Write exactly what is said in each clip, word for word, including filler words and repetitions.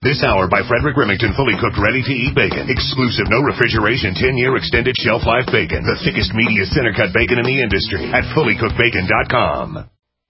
This hour by Frederick Remington, fully cooked, ready-to-eat bacon. Exclusive, no refrigeration, ten-year extended shelf life bacon. The thickest, meatiest, center-cut bacon in the industry at fully cooked bacon dot com.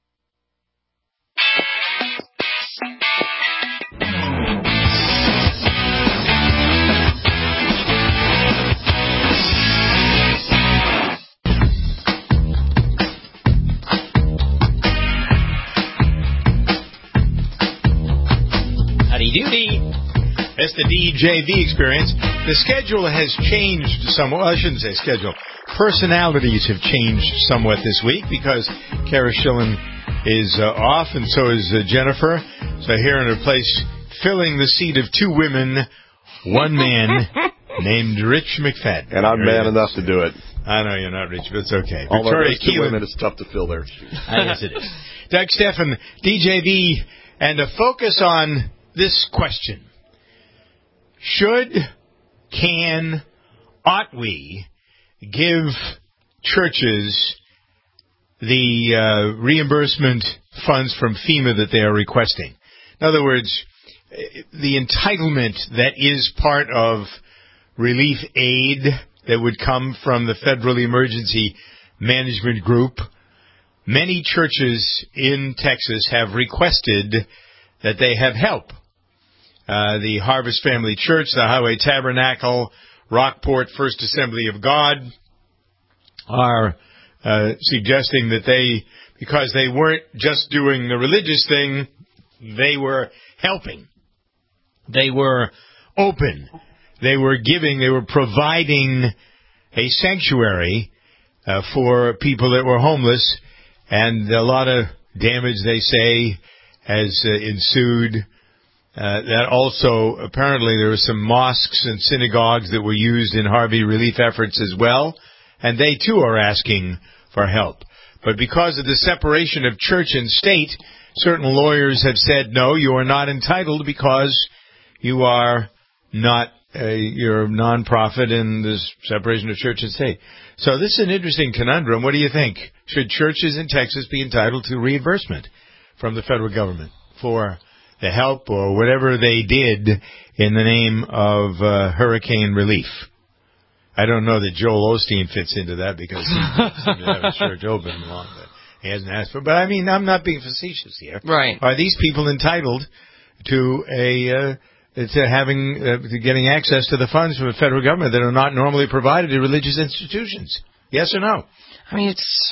Howdy-doody. That's the D J V experience. The schedule has changed somewhat. Well, I shouldn't say schedule. Personalities have changed somewhat this week because Kara Schillen is uh, off, and so is uh, Jennifer. So here in her place, filling the seat of two women, one man named Rich McFadden. And I'm man enough to do it. I know you're not rich, but it's okay. All Victoria those two Keelan. women, it's tough to fill their shoes. Yes, it is. Doug Steffen, D J V, and a focus on this question. Should, can, ought we give churches the uh, reimbursement funds from FEMA that they are requesting? In other words, the entitlement that is part of relief aid that would come from the Federal Emergency Management Group. Many churches in Texas have requested that they have help. Uh, the Harvest Family Church, the Highway Tabernacle, Rockport First Assembly of God are uh, suggesting that they, because they weren't just doing the religious thing, they were helping. They were open. They were giving, they were providing a sanctuary uh, for people that were homeless, and a lot of damage, they say, has uh, ensued. Uh, that also, apparently, there were some mosques and synagogues that were used in Harvey relief efforts as well, and they, too, are asking for help. But because of the separation of church and state, certain lawyers have said, no, you are not entitled because you are not, uh, you're a nonprofit in this separation of church and state. So this is an interesting conundrum. What do you think? Should churches in Texas be entitled to reimbursement from the federal government for the help or whatever they did in the name of uh, hurricane relief? I don't know that Joel Osteen fits into that because he seems to have a church open long, but he hasn't asked for. But I mean, I'm not being facetious here. Right? Are these people entitled to a uh, to having uh, to getting access to the funds from the federal government that are not normally provided to religious institutions? Yes or no? I mean, it's.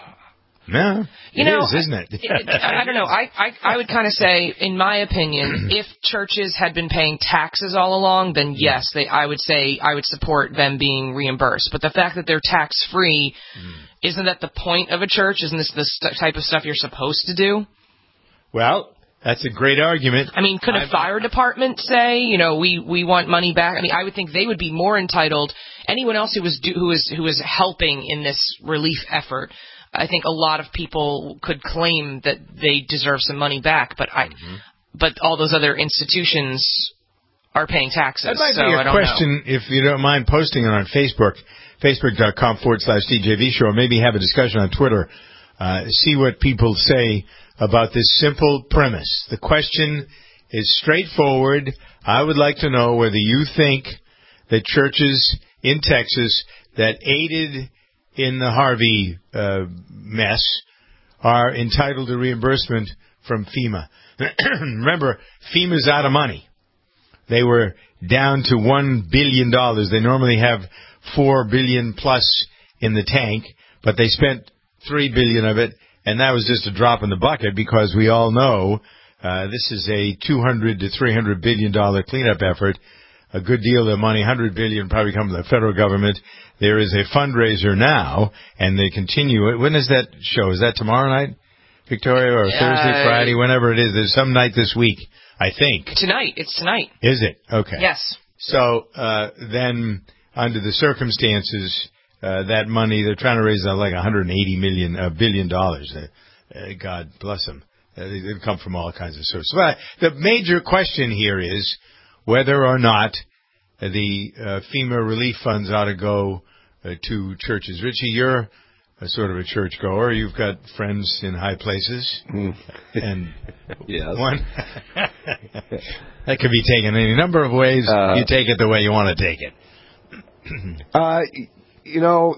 No, you it know, is, isn't it? it I don't know. I, I, I would kind of say, in my opinion, if churches had been paying taxes all along, then yes, they, I would say I would support them being reimbursed. But the fact that they're tax-free, mm. isn't that the point of a church? Isn't this the st- type of stuff you're supposed to do? Well, that's a great argument. I mean, could a I've, fire department say, you know, we, we want money back? I mean, I would think they would be more entitled. Anyone else who was do, who is who is helping in this relief effort, I think a lot of people could claim that they deserve some money back, but I, mm-hmm. but all those other institutions are paying taxes. That might so be a I don't question, know. If you don't mind posting it on Facebook, facebook.com forward slash DJV show, or maybe have a discussion on Twitter. Uh, see what people say about this simple premise. The question is straightforward. I would like to know whether you think that churches in Texas that aided in the Harvey uh, mess are entitled to reimbursement from FEMA. Remember, FEMA's out of money. They were down to one billion dollars. They normally have four billion dollars plus in the tank, but they spent three billion dollars of it, and that was just a drop in the bucket because we all know uh, this is a two hundred to three hundred billion dollars cleanup effort. A good deal of money, one hundred billion dollars, probably come from the federal government. There is a fundraiser now, and they continue it. When is that show? Is that tomorrow night, Victoria, or uh, Thursday, Friday, whenever it is? There's some night this week, I think. Tonight. It's tonight. Is it? Okay. Yes. So uh, then, under the circumstances, uh, that money, they're trying to raise uh, like one hundred eighty million, uh, billion dollars. Uh, uh, God bless them. Uh, they, they've come from all kinds of sources. But the major question here is whether or not the uh, FEMA relief funds ought to go uh, to churches. Richie, you're a sort of a church goer. You've got friends in high places, Mm. and yes. one that could be taken any number of ways. Uh, you take it the way you want to take it. uh, you know,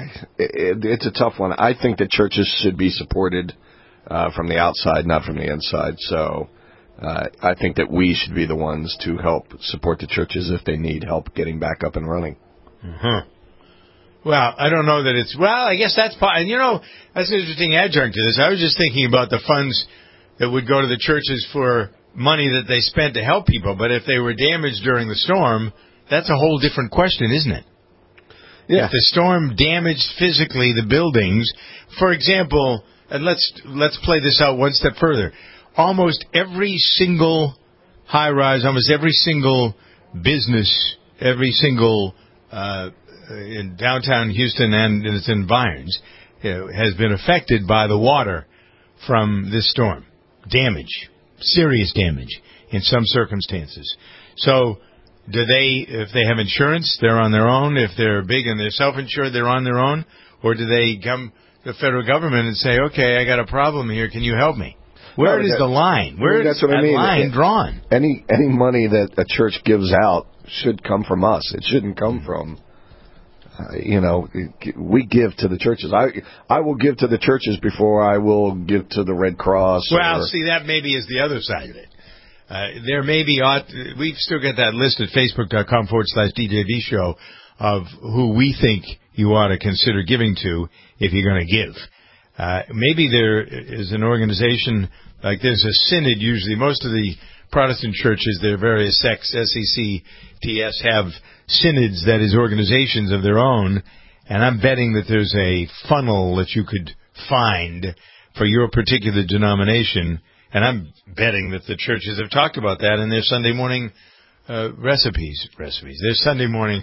it, it's a tough one. I think that churches should be supported uh, from the outside, not from the inside. So uh, I think that we should be the ones to help support the churches if they need help getting back up and running. Mm-hmm. Well, I don't know that it's... Well, I guess that's... And, you know, that's an interesting adjunct to this. I was just thinking about the funds that would go to the churches for money that they spent to help people. But if they were damaged during the storm, that's a whole different question, isn't it? Yeah. If the storm damaged physically the buildings... For example, and let's let's play this out one step further. Almost every single high-rise, almost every single business, every single... Uh, in downtown Houston and its environs, you know, has been affected by the water from this storm. Damage, serious damage in some circumstances. So do they, if they have insurance, they're on their own. If they're big and they're self-insured, they're on their own. Or do they come to the federal government and say, okay, I got a problem here, can you help me? Where no, is that, the line? Where that's is what that I mean. line it, drawn? Any any money that a church gives out should come from us. It shouldn't come from... Uh, you know, we give to the churches. I I will give to the churches before I will give to the Red Cross. Well, or, see, that maybe is the other side of it. Uh, there may be, ought, we've still got that list at facebook.com forward slash DJV show of who we think you ought to consider giving to if you're going to give. Uh, maybe there is an organization, like there's a synod usually. Most of the Protestant churches, their various sects, S E C, T S, have synods, that is, organizations of their own, and I'm betting that there's a funnel that you could find for your particular denomination, and I'm betting that the churches have talked about that in their Sunday morning uh, recipes. Recipes. Their Sunday morning...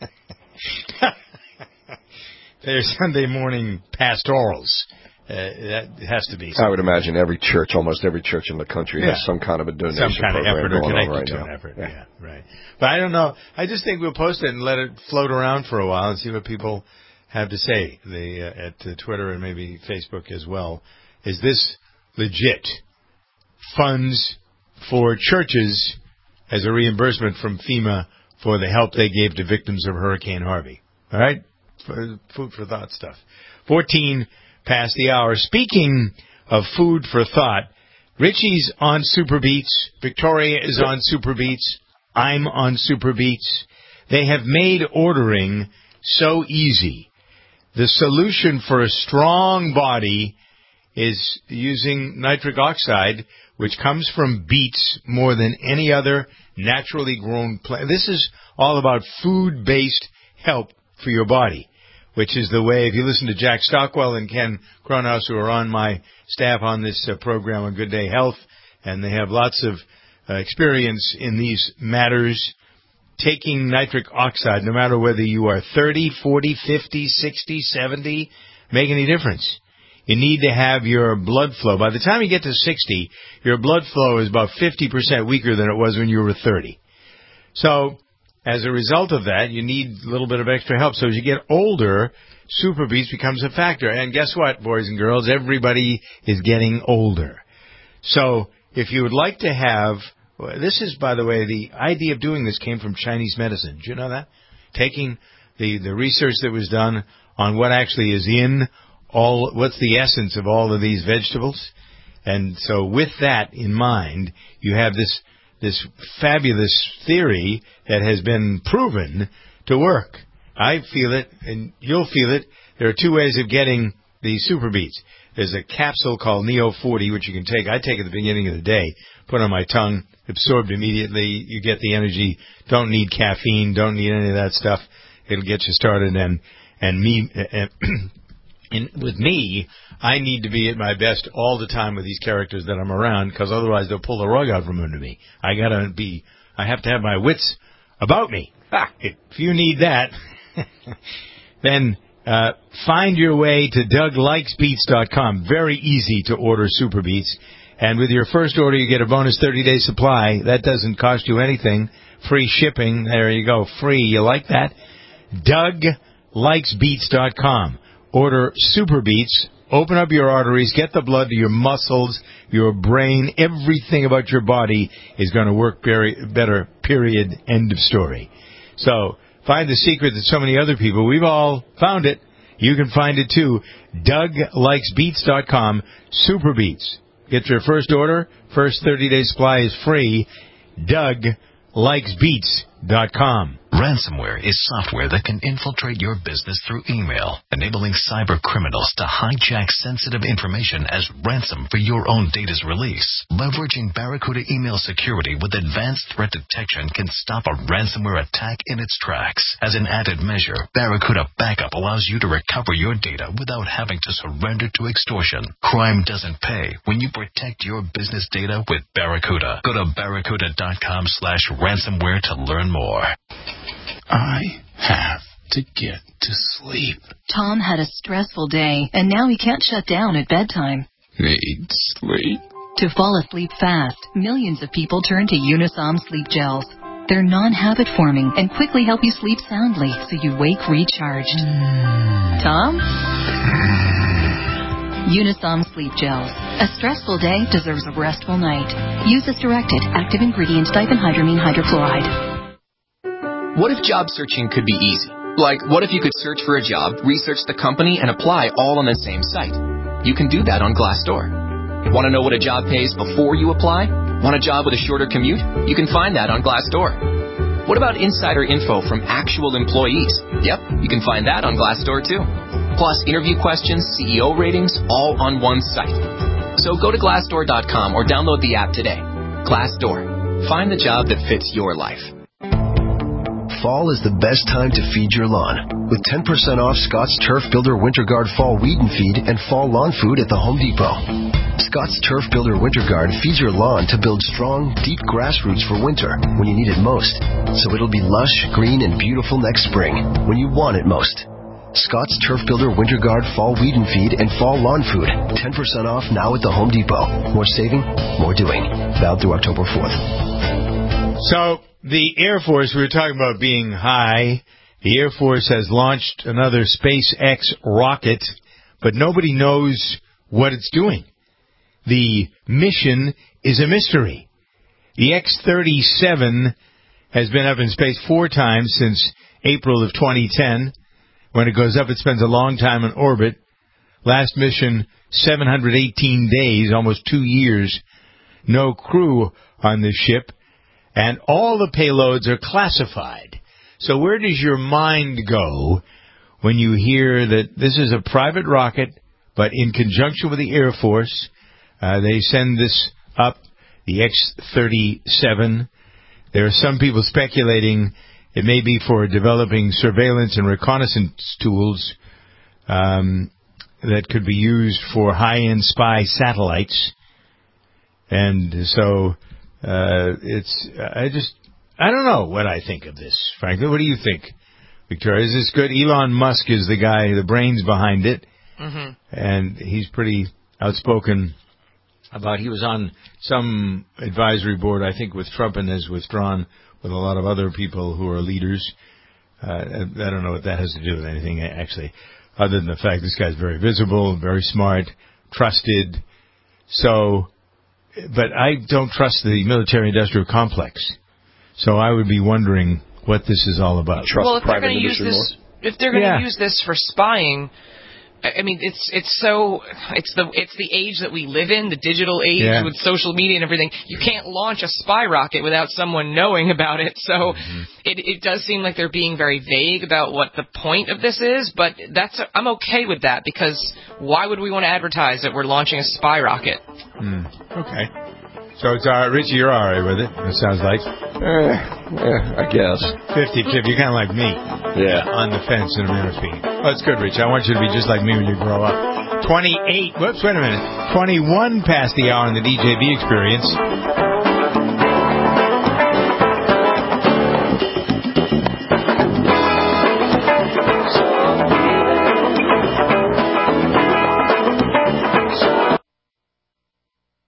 their Sunday morning pastorals. Uh, that has to be something. I would imagine every church, almost every church in the country, yeah. has some kind of a donation some kind of program effort or going on connected right to now. an effort. Yeah. yeah, right. But I don't know. I just think we'll post it and let it float around for a while and see what people have to say. The uh, at uh, Twitter and maybe Facebook as well. Is this legit? Funds for churches as a reimbursement from FEMA for the help they gave to victims of Hurricane Harvey. All right, for, food for thought stuff. Fourteen. Past the hour. Speaking of food for thought, Richie's on Super Beats. Victoria is on Super Beats. I'm on Super Beats. They have made ordering so easy. The solution for a strong body is using nitric oxide, which comes from beets more than any other naturally grown plant. This is all about food-based help for your body, which is the way, if you listen to Jack Stockwell and Ken Kronos, who are on my staff on this uh, program on Good Day Health, and they have lots of uh, experience in these matters, taking nitric oxide, no matter whether you are thirty, forty, fifty, sixty, seventy, make any difference. You need to have your blood flow. By the time you get to sixty, your blood flow is about fifty percent weaker than it was when you were thirty. So, as a result of that, you need a little bit of extra help. So as you get older, Super Beats becomes a factor. And guess what, boys and girls? Everybody is getting older. So if you would like to have, this is, by the way, the idea of doing this came from Chinese medicine. Did you know that? Taking the, the research that was done on what actually is in all, what's the essence of all of these vegetables. And so with that in mind, you have this this fabulous theory that has been proven to work. I feel it, and you'll feel it. There are two ways of getting the Super Beats. There's a capsule called Neo forty, which you can take. I take at the beginning of the day, put on my tongue, absorbed immediately. You get the energy. Don't need caffeine. Don't need any of that stuff. It'll get you started. And and me, and, and with me, I need to be at my best all the time with these characters that I'm around, because otherwise they'll pull the rug out from under me. I gotta be. I have to have my wits about me. Ah, if you need that, then uh, find your way to Doug Likes Beats dot com. Very easy to order Super Beats. And with your first order, you get a bonus thirty-day supply. That doesn't cost you anything. Free shipping. There you go. Free. You like that? Doug Likes Beats dot com. order Super Beats. Open up your arteries, get the blood to your muscles, your brain. Everything about your body is going to work better, period, end of story. So find the secret that so many other people, we've all found it. You can find it too. Doug Likes Beats dot com, Super Beats. Get your first order. First thirty-day supply is free. Doug Likes Beats dot com. Ransomware is software that can infiltrate your business through email, enabling cyber criminals to hijack sensitive information as ransom for your own data's release. Leveraging Barracuda email security with advanced threat detection can stop a ransomware attack in its tracks. As an added measure, Barracuda Backup allows you to recover your data without having to surrender to extortion. Crime doesn't pay when you protect your business data with Barracuda. Go to barracuda dot com slash ransomware to learn more. I have to get to sleep. Tom had a stressful day, and now he can't shut down at bedtime. Need sleep. To fall asleep fast, millions of people turn to Unisom Sleep Gels. They're non-habit forming and quickly help you sleep soundly so you wake recharged. Mm. Tom? Mm. Unisom Sleep Gels. A stressful day deserves a restful night. Use as directed. Active ingredient diphenhydramine hydrochloride. What if job searching could be easy? Like, what if you could search for a job, research the company, and apply all on the same site? You can do that on Glassdoor. Want to know what a job pays before you apply? Want a job with a shorter commute? You can find that on Glassdoor. What about insider info from actual employees? Yep, you can find that on Glassdoor too. Plus, interview questions, C E O ratings, all on one site. So go to glassdoor dot com or download the app today. Glassdoor. Find the job that fits your life. Fall is the best time to feed your lawn. With ten percent off Scott's Turf Builder Winter Guard Fall Weed and Feed and Fall Lawn Food at the Home Depot. Scott's Turf Builder Winter Guard feeds your lawn to build strong, deep grass roots for winter when you need it most. So it'll be lush, green, and beautiful next spring when you want it most. Scott's Turf Builder Winter Guard Fall Weed and Feed and Fall Lawn Food. ten percent off now at the Home Depot. More saving, more doing. Valid through October fourth. So, the Air Force, we were talking about being high. The Air Force has launched another SpaceX rocket, but nobody knows what it's doing. The mission is a mystery. The X thirty-seven has been up in space four times since April of twenty ten. When it goes up, it spends a long time in orbit. Last mission, seven hundred eighteen days, almost two years. No crew on this ship. And all the payloads are classified. So where does your mind go when you hear that this is a private rocket, but in conjunction with the Air Force, uh, they send this up, the X thirty-seven. There are some people speculating it may be for developing surveillance and reconnaissance tools um, that could be used for high-end spy satellites. And so... Uh, it's, I just, I don't know what I think of this, frankly. What do you think, Victoria? Is this good? Elon Musk is the guy, the brains behind it. Mm-hmm. And he's pretty outspoken about, he was on some advisory board, I think, with Trump, and has withdrawn with a lot of other people who are leaders. Uh, I don't know what that has to do with anything, actually, other than the fact this guy's very visible, very smart, trusted. So... But I don't trust the military-industrial complex, so I would be wondering what this is all about. Trust well, if they're going to use this, if they're going to yeah. use this for spying, I mean, it's it's so it's the it's the age that we live in, the digital age yeah. with social media and everything. You can't launch a spy rocket without someone knowing about it. So mm-hmm. it it does seem like they're being very vague about what the point of this is. But that's I'm okay with that, because why would we want to advertise that we're launching a spy rocket? Mm. Okay. So it's uh, Richie, you're all right with it, it sounds like. Eh, yeah, I guess. fifty-fifty, you're kind of like me. Yeah. On the fence in a minute. Oh, it's good, Rich. I want you to be just like me when you grow up. twenty-eight, whoops, wait a minute. twenty-one past the hour in the D J B experience. You want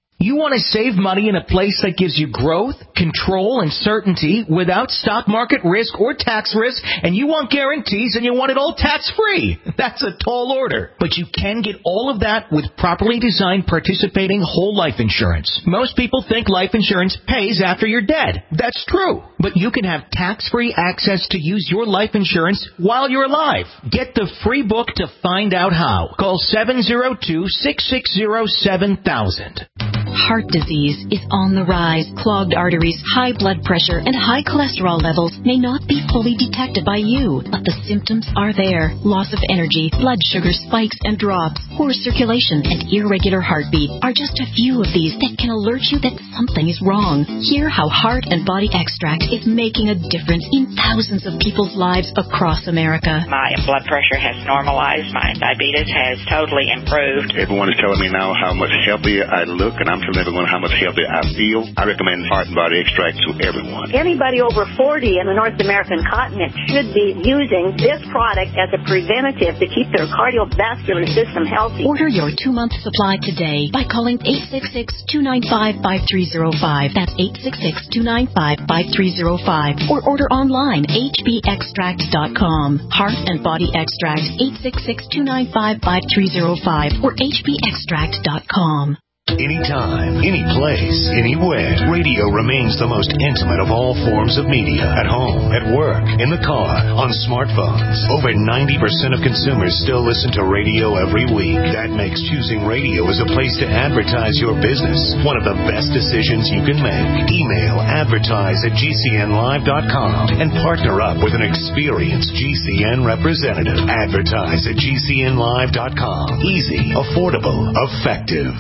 want to save money in a place that gives you growth, control, and certainty without stock market risk or tax risk, and you want guarantees and you want it all tax-free. That's a tall order. But you can get all of that with properly designed participating whole life insurance. Most people think life insurance pays after you're dead. That's true. But you can have tax-free access to use your life insurance while you're alive. Get the free book to find out how. Call seven zero two, six six zero, seven thousand. Heart disease is on the rise. Clogged arteries, high blood pressure, and high cholesterol levels may not be fully detected by you, but the symptoms are there. Loss of energy, blood sugar spikes and drops, poor circulation, and irregular heartbeat are just a few of these that can alert you that something is wrong. Hear how Heart and Body Extract is making a difference in thousands of people's lives across America. My blood pressure has normalized. My diabetes has totally improved. Everyone is telling me now how much healthier I look, and I'm telling everyone how much healthier I feel. I recommend Heart and Body Extract to everyone. Anybody over forty in the North American continent should be using this product as a preventative to keep their cardiovascular system healthy. Order your two-month supply today by calling eight six six, two nine five, five three zero five. That's eight six six, two nine five, five three zero five. Or order online, h b extract dot com. Heart and Body Extract, eight six six, two nine five, five three zero five or h b extract dot com. Anytime, any place, anywhere, radio remains the most intimate of all forms of media. At home, at work, in the car, on smartphones. Over ninety percent of consumers still listen to radio every week. That makes choosing radio as a place to advertise your business one of the best decisions you can make. Email advertise at g c n live dot com and partner up with an experienced G C N representative. Advertise at g c n live dot com. Easy, affordable, effective.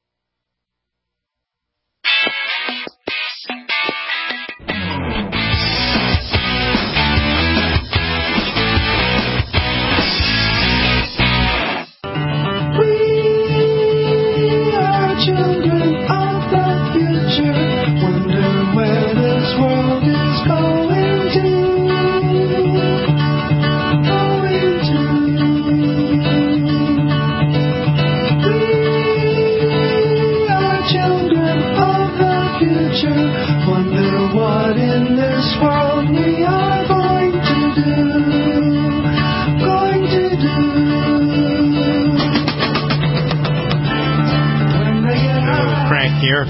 Here.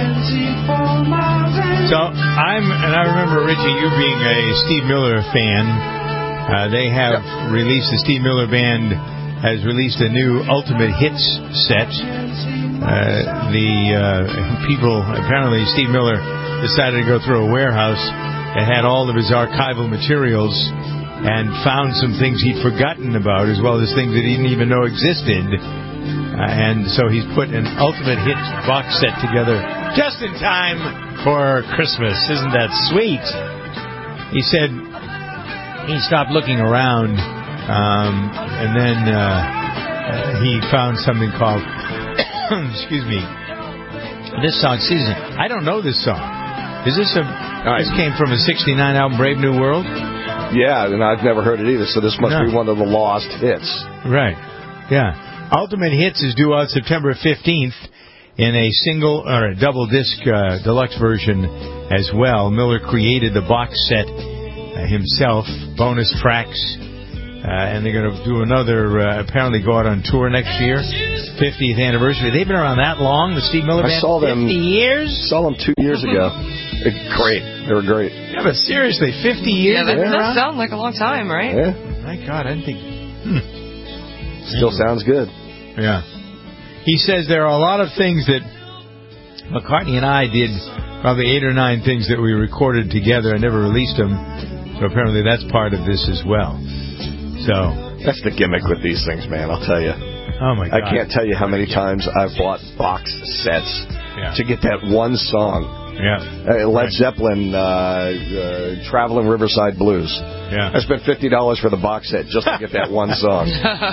So I'm, and I remember, Richie, you being a Steve Miller fan. Uh, they have yep. released, the Steve Miller Band has released a new Ultimate Hits set. Uh, the uh, people, apparently Steve Miller decided to go through a warehouse that had all of his archival materials and found some things he'd forgotten about, as well as things that he didn't even know existed. Uh, and so he's put an Ultimate Hits box set together just in time for Christmas. Isn't that sweet? He said he stopped looking around, um, and then uh, uh, he found something called, excuse me, this song, Season. I don't know this song. Is this a, right. This came from a sixty-nine album, Brave New World? Yeah, and I've never heard it either, so this must no. be one of the lost hits. Right, yeah. Ultimate Hits is due out September fifteenth in a single or a double disc uh, deluxe version as well. Miller created the box set uh, himself, bonus tracks, uh, and they're going to do another, uh, apparently go out on tour next year, fiftieth anniversary. They've been around that long, the Steve Miller Band? I saw them, fifty years? Saw them two years ago. Great. They were great. Yeah, but seriously, fifty years? Yeah, that does yeah. sound like a long time, right? Yeah. My God, I didn't think... Hmm. Still sounds good. Yeah. He says there are a lot of things that McCartney and I did, probably eight or nine things that we recorded together and never released them. So apparently that's part of this as well. So that's the gimmick with these things, man, I'll tell you. Oh, my God. I can't tell you how many times I've bought box sets yeah. to get that one song. Yeah. Uh, Led Zeppelin, uh, uh, Traveling Riverside Blues. Yeah. I spent fifty dollars for the box set just to get that one song.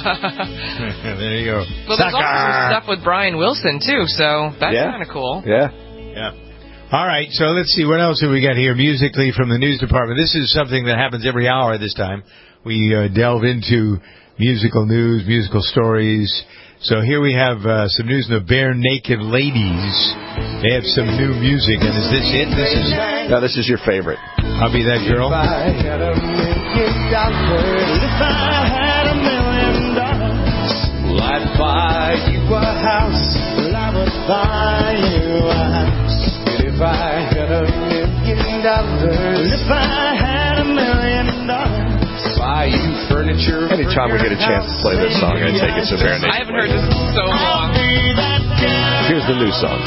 There you go. Well, there's also some stuff with Brian Wilson, too, so that's yeah. kind of cool. Yeah. Yeah. All right, so let's see. What else have we got here musically from the news department? This is something that happens every hour this time. We uh, delve into musical news, musical stories. So here we have uh, some news on the Bare Naked Ladies. They have some new music, and is this it? This is no, this is your favorite. I'll Be That Girl. If I had a million dollars, if I had a million dollars, well, I'd buy you a house. Well, I would buy you a house. If I had a million dollars, if I had a million dollars. Buy you furniture. Anytime we get a chance to play this song, I take it to Bare Naked. I haven't heard this in so long. Here's the new song.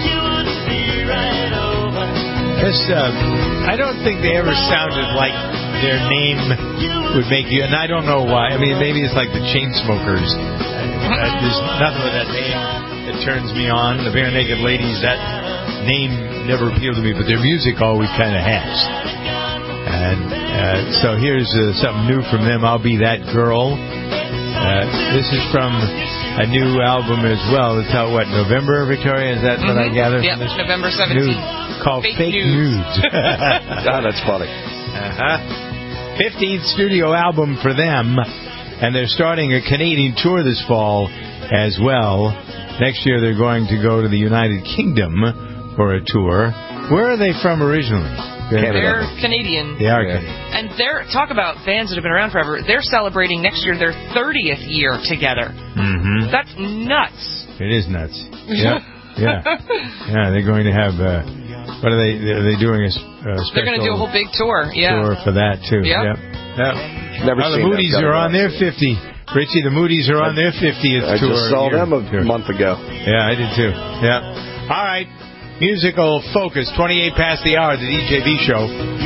This, uh, I don't think they ever sounded like their name would make you, and I don't know why. I mean, maybe it's like the Chainsmokers. Uh, there's nothing with that name that turns me on. The Bare Naked Ladies, that name never appealed to me, but their music always kind of has. And uh, so here's uh, something new from them, I'll Be That Girl. Uh, this is from a new album as well. It's out, what, November, Victoria? Is that mm-hmm. what I gather? Yep, November seventeenth. New, called Fake, Fake Nudes. Oh, that's funny. Uh-huh. fifteenth studio album for them, and they're starting a Canadian tour this fall as well. Next year they're going to go to the United Kingdom for a tour. Where are they from originally? They're Canadian. They are Canadian. And they're, talk about bands that have been around forever, they're celebrating next year their thirtieth year together. Mm-hmm. That's nuts. It is nuts. Yeah. Yeah. Yeah, they're going to have, uh, what are they, are they doing a, a special They're going to do a whole big tour, yeah. Tour for that, too. Yep. Yep. Yep. Never oh, seen the Moody's are on their fifty. Richie, the Moody's are on their fiftieth I tour. I just saw them a tour. month ago. Yeah, I did too. Yeah. All right. Musical focus, twenty-eight past the hour, the D J V show.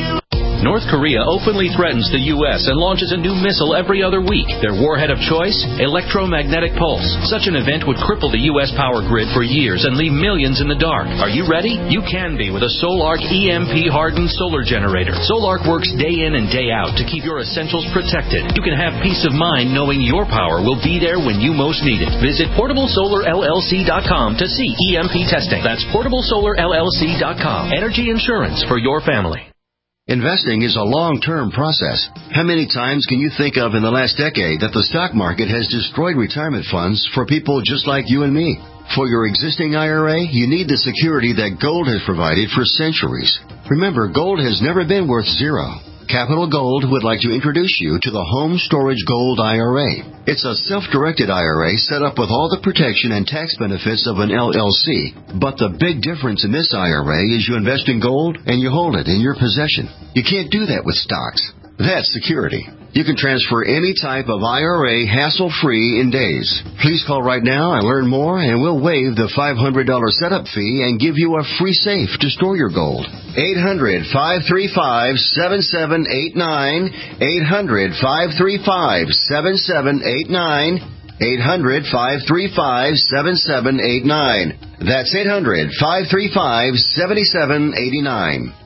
North Korea openly threatens the U S and launches a new missile every other week. Their warhead of choice? Electromagnetic pulse. Such an event would cripple the U S power grid for years and leave millions in the dark. Are you ready? You can be with a Solarc E M P-hardened solar generator. Solarc works day in and day out to keep your essentials protected. You can have peace of mind knowing your power will be there when you most need it. Visit portable solar L L C dot com to see E M P testing. That's portable solar L L C dot com. Energy insurance for your family. Investing is a long-term process. How many times can you think of in the last decade that the stock market has destroyed retirement funds for people just like you and me? For your existing I R A, you need the security that gold has provided for centuries. Remember, gold has never been worth zero. Capital Gold would like to introduce you to the Home Storage Gold I R A. It's a self-directed I R A set up with all the protection and tax benefits of an L L C. But the big difference in this I R A is you invest in gold and you hold it in your possession. You can't do that with stocks. That's security. You can transfer any type of I R A hassle-free in days. Please call right now and learn more, and we'll waive the five hundred dollars setup fee and give you a free safe to store your gold. eight hundred, five three five, seven seven eight nine. eight hundred, five three five, seven seven eight nine. eight hundred, five three five, seven seven eight nine. That's eight hundred, five three five, seven seven eight nine.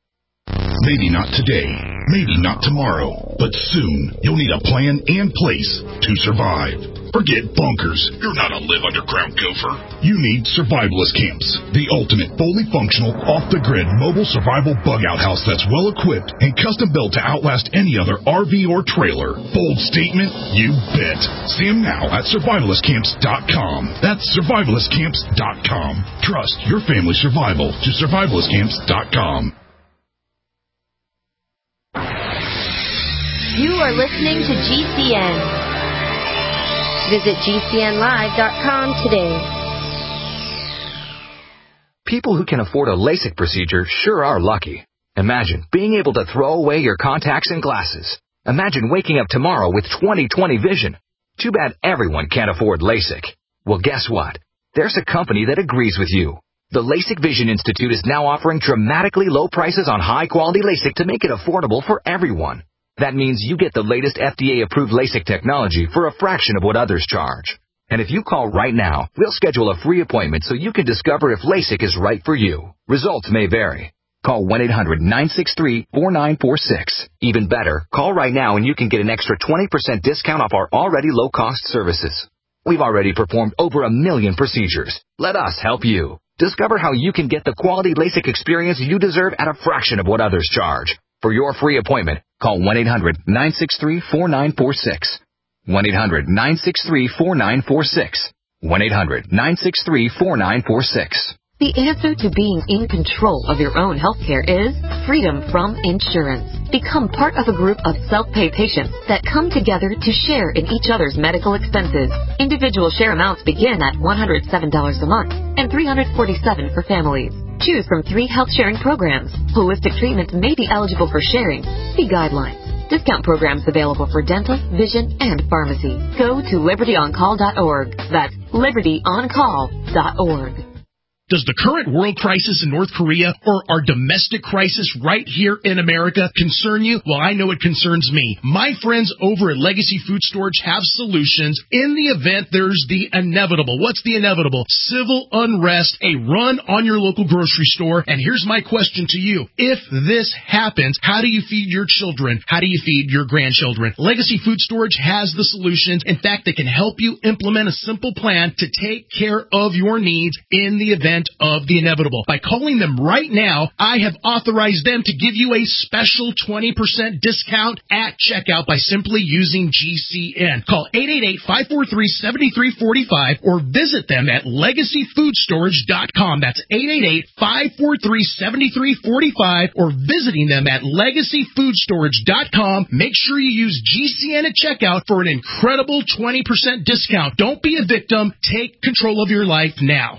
Maybe not today, maybe not tomorrow, but soon you'll need a plan and place to survive. Forget bunkers. You're not a live underground gopher. You need Survivalist Camps, the ultimate fully functional, off-the-grid mobile survival bug-out house that's well-equipped and custom-built to outlast any other R V or trailer. Bold statement? You bet. See them now at survivalist camps dot com. That's survivalist camps dot com. Trust your family's survival to survivalist camps dot com. You are listening to G C N. Visit G C N live dot com today. People who can afford a LASIK procedure sure are lucky. Imagine being able to throw away your contacts and glasses. Imagine waking up tomorrow with twenty twenty vision. Too bad everyone can't afford LASIK. Well, guess what? There's a company that agrees with you. The LASIK Vision Institute is now offering dramatically low prices on high-quality LASIK to make it affordable for everyone. That means you get the latest F D A-approved LASIK technology for a fraction of what others charge. And if you call right now, we'll schedule a free appointment so you can discover if LASIK is right for you. Results may vary. Call one eight hundred, nine six three, four nine four six. Even better, call right now and you can get an extra twenty percent discount off our already low-cost services. We've already performed over a million procedures. Let us help you. Discover how you can get the quality LASIK experience you deserve at a fraction of what others charge. For your free appointment, call one eight hundred, nine six three, four nine four six. one eight hundred nine six three four nine four six. one eight hundred nine six three four nine four six. The answer to being in control of your own healthcare is freedom from insurance. Become part of a group of self-pay patients that come together to share in each other's medical expenses. Individual share amounts begin at one hundred seven dollars a month and three hundred forty-seven dollars for families. Choose from three health sharing programs. Holistic treatments may be eligible for sharing. See guidelines. Discount programs available for dental, vision, and pharmacy. Go to liberty on call dot org. That's liberty on call dot org. Does the current world crisis in North Korea or our domestic crisis right here in America concern you? Well, I know it concerns me. My friends over at Legacy Food Storage have solutions in the event there's the inevitable. What's the inevitable? Civil unrest, a run on your local grocery store. And here's my question to you. If this happens, how do you feed your children? How do you feed your grandchildren? Legacy Food Storage has the solutions. In fact, they can help you implement a simple plan to take care of your needs in the event of the inevitable. By calling them right now, I have authorized them to give you a special twenty percent discount at checkout by simply using G C N. Call eight eight eight, five four three, seven three four five or visit them at legacy food storage dot com. That's eight eight eight, five four three, seven three four five or visiting them at legacy food storage dot com. Make sure you use G C N at checkout for an incredible twenty percent discount. Don't be a victim. Take control of your life now.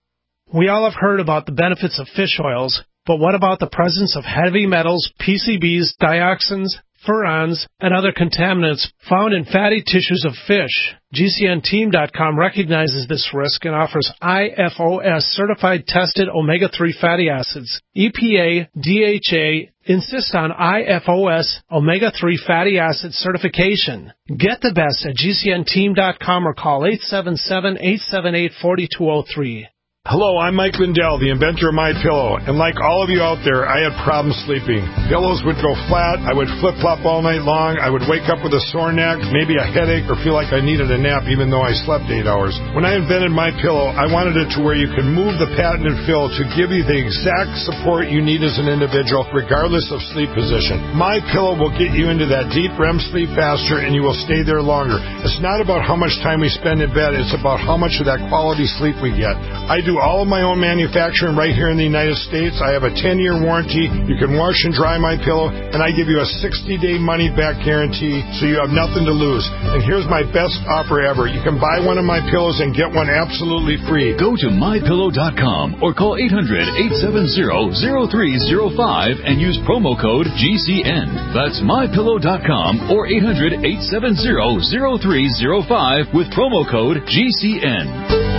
We all have heard about the benefits of fish oils, but what about the presence of heavy metals, P C Bs, dioxins, furans, and other contaminants found in fatty tissues of fish? G C N team dot com recognizes this risk and offers I F O S certified tested omega three fatty acids. E P A, D H A insist on I F O S omega three fatty acid certification. Get the best at G C N team dot com or call eight seven seven, eight seven eight, four two zero three. Hello, I'm Mike Lindell, the inventor of MyPillow, and like all of you out there, I had problems sleeping. Pillows would go flat, I would flip-flop all night long, I would wake up with a sore neck, maybe a headache, or feel like I needed a nap even though I slept eight hours. When I invented MyPillow, I wanted it to where you could move the patented fill to give you the exact support you need as an individual, regardless of sleep position. MyPillow will get you into that deep R E M sleep faster, and you will stay there longer. It's not about how much time we spend in bed, it's about how much of that quality sleep we get. I do all of my own manufacturing right here in the United States. I have a ten-year warranty. You can wash and dry my pillow, and I give you a sixty-day money-back guarantee, so you have nothing to lose. And here's my best offer ever. You can buy one of my pillows and get one absolutely free. Go to my pillow dot com or call eight hundred, eight seven zero, zero three zero five and use promo code G C N. That's my pillow dot com or eight hundred, eight seven zero, zero three zero five with promo code G C N.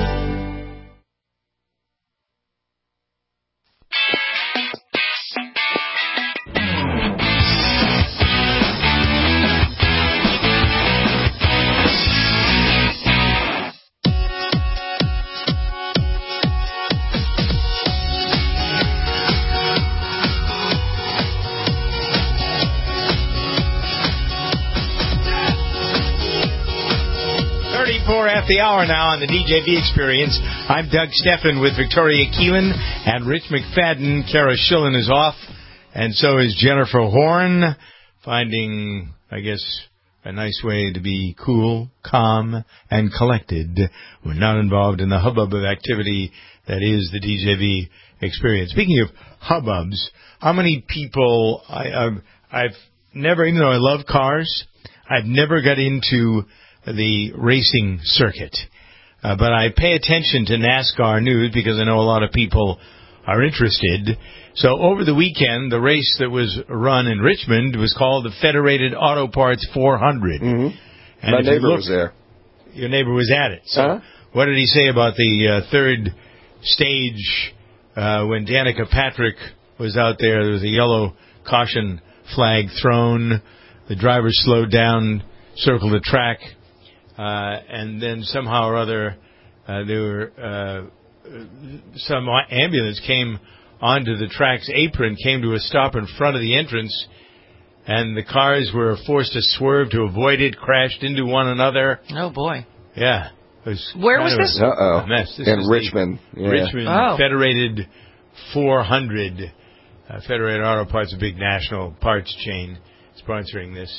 The hour now on the D J V Experience. I'm Doug Steffen with Victoria Keelan and Rich McFadden. Kara Schillen is off, and so is Jennifer Horn, finding, I guess, a nice way to be cool, calm, and collected. We're not involved in the hubbub of activity that is the D J V Experience. Speaking of hubbubs, how many people, I, I've, I've never, even though I love cars, I've never got into the racing circuit. Uh, but I pay attention to NASCAR news because I know a lot of people are interested. So over the weekend, the race that was run in Richmond was called the Federated Auto Parts four hundred. Mm-hmm. And my neighbor look, was there. Your neighbor was at it. So uh-huh. What did he say about the uh, third stage uh, when Danica Patrick was out there? There was a yellow caution flag thrown. The drivers slowed down, circled the track. Uh, and then somehow or other, uh, there were, uh, some ambulance came onto the track's apron, came to a stop in front of the entrance, and the cars were forced to swerve to avoid it, crashed into one another. Oh, boy. Yeah. It was Where was this? Uh-oh. A mess. This in Richmond. Yeah. Richmond oh. Federated four hundred. Uh, Federated Auto Parts, a big national parts chain, sponsoring this.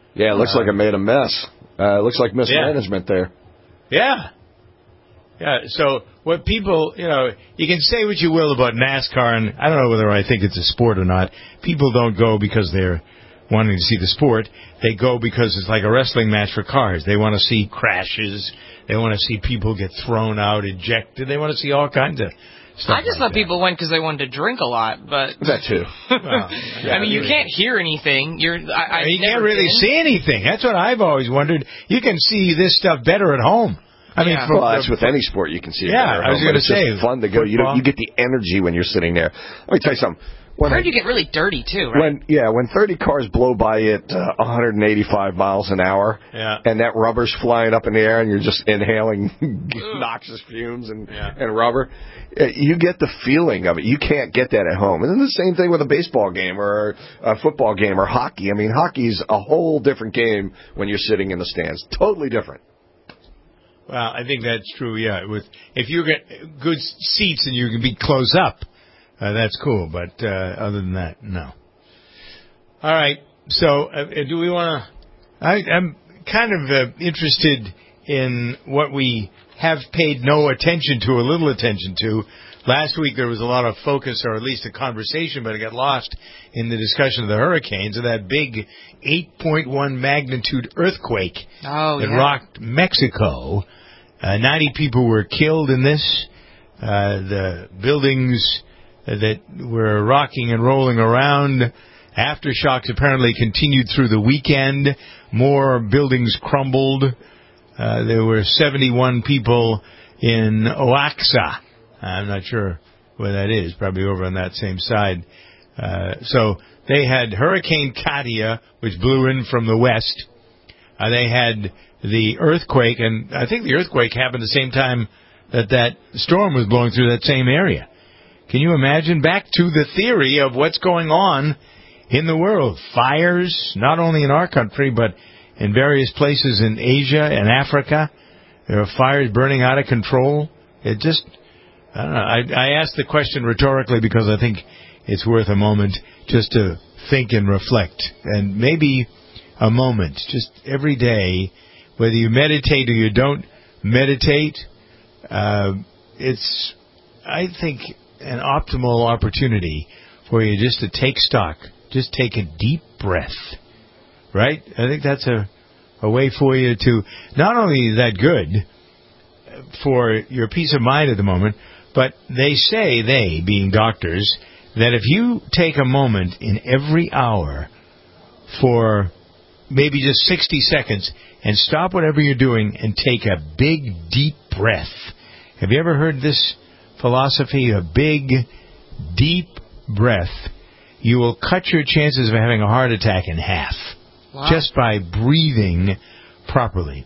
Yeah, it looks uh, like it made a mess. Uh, it looks like mismanagement yeah. there. Yeah. Yeah, so what people, you know, you can say what you will about NASCAR, and I don't know whether I think it's a sport or not. People don't go because they're wanting to see the sport. They go because it's like a wrestling match for cars. They want to see crashes. They want to see people get thrown out, ejected. They want to see all kinds of stuff. I just like thought that. people went because they wanted to drink a lot, but that too. Well, yeah, I mean, you can't hear anything. You're, I, I you can't really been. see anything. That's what I've always wondered. You can see this stuff better at home. I mean, Yeah. for, Well, that's with any sport you can see. it Yeah, better at I was home, gonna but it's just say, fun to go. You don't, you get the energy when you're sitting there. Let me tell you something. When I heard I- you get really dirty too, right? When yeah, when thirty cars blow by at uh, one hundred eighty-five miles an hour, Yeah. and that rubber's flying up in the air, and you're just inhaling noxious fumes and Yeah. and rubber, uh, you get the feeling of it. You can't get that at home. And then the same thing with a baseball game or a football game or hockey. I mean, hockey's a whole different game when you're sitting in the stands. Totally different. Well, I think that's true. Yeah, with if you get good seats and you can be close up, uh, that's cool. But uh, other than that, no. All right. So, uh, do we want to? I'm kind of uh, interested in what we have paid no attention to, a little attention to. Last week there was a lot of focus, or at least a conversation, but it got lost in the discussion of the hurricanes, of that big eight point one magnitude earthquake Oh, that yeah. rocked Mexico. Uh, ninety people were killed in this. Uh, the buildings that were rocking and rolling around. Aftershocks apparently continued through the weekend. More buildings crumbled. Uh, there were seventy-one people in Oaxaca. I'm not sure where that is. Probably over on that same side. Uh, so they had Hurricane Katia, which blew in from the west. Uh, they had the earthquake, and I think the earthquake happened the same time that that storm was blowing through that same area. Can you imagine? Back to the theory of what's going on in the world. Fires, not only in our country, but in various places in Asia and Africa. There are fires burning out of control. It just, I don't know. I, I asked the question rhetorically because I think it's worth a moment just to think and reflect. And maybe a moment, just every day, whether you meditate or you don't meditate, uh, it's, I think, an optimal opportunity for you just to take stock. Just take a deep breath, right? I think that's a, a way for you to, not only is that good for your peace of mind at the moment, but they say, they being doctors, that if you take a moment in every hour for maybe just sixty seconds and stop whatever you're doing and take a big, deep breath. Have you ever heard this philosophy? A big, deep breath. You will cut your chances of having a heart attack in half. Wow. Just by breathing properly.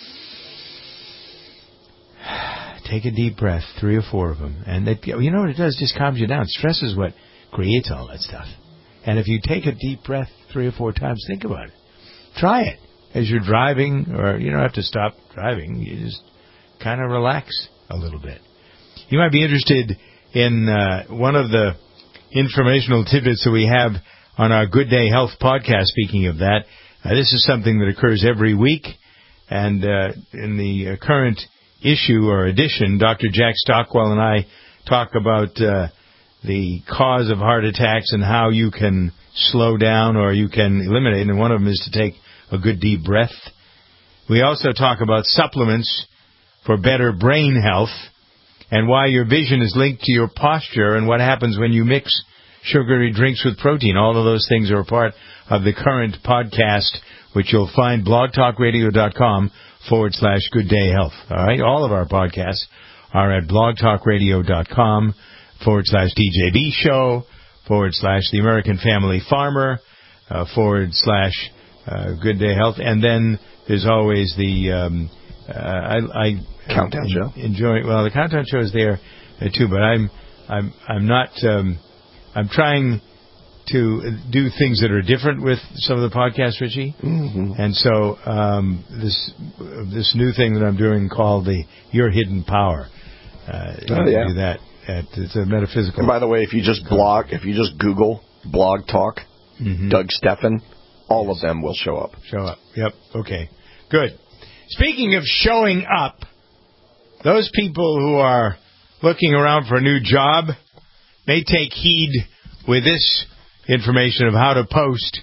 Take a deep breath, three or four of them. And it, you know what it does? It just calms you down. Stress is what creates all that stuff. And if you take a deep breath three or four times, think about it. Try it. As you're driving, or you don't have to stop driving, you just kind of relax a little bit. You might be interested in uh, one of the informational tidbits that we have on our Good Day Health podcast. Speaking of that, uh, this is something that occurs every week. And uh, in the uh, current issue or edition, Doctor Jack Stockwell and I talk about uh, the cause of heart attacks and how you can slow down or you can eliminate. And one of them is to take a good deep breath. We also talk about supplements for better brain health and why your vision is linked to your posture and what happens when you mix sugary drinks with protein. All of those things are a part of the current podcast, which you'll find blogtalkradio.com forward slash good day health. All right. All of our podcasts are at blogtalkradio.com forward slash DJB show, forward slash the American Family Farmer, uh, forward slash uh, Good Day Health. And then there's always the, um, uh, I, I Countdown show. Enjoy, well, the Countdown show is there uh, too, but I'm, I'm, I'm not, um, I'm trying to do things that are different with some of the podcasts, Richie. Mm-hmm. And so, um, this, this new thing that I'm doing called the Your Hidden Power. Uh, you oh, yeah. do that. At, it's a metaphysical. And by the way, if you just blog, if you just Google Blog Talk, mm-hmm. Doug Steffen, all of them will show up. Show up. Yep. Okay. Good. Speaking of showing up, those people who are looking around for a new job may take heed with this information of how to post.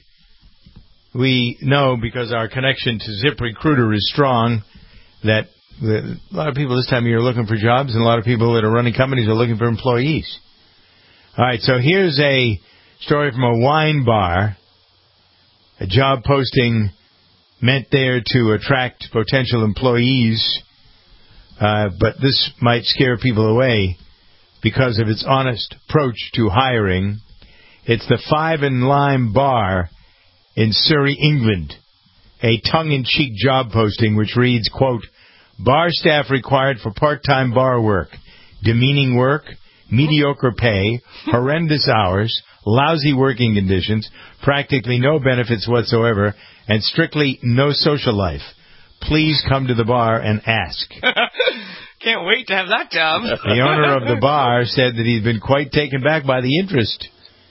We know, because our connection to ZipRecruiter is strong, that a lot of people this time of year are looking for jobs, and a lot of people that are running companies are looking for employees. All right, so here's a story from a wine bar. A job posting meant there to attract potential employees, uh, but this might scare people away because of its honest approach to hiring. It's the Five and Lime Bar in Surrey, England. A tongue-in-cheek job posting which reads, quote, bar staff required for part-time bar work, demeaning work, mediocre pay, horrendous hours, lousy working conditions, practically no benefits whatsoever, and strictly no social life. Please come to the bar and ask. Can't wait to have that job. The owner of the bar said that he's been quite taken back by the interest.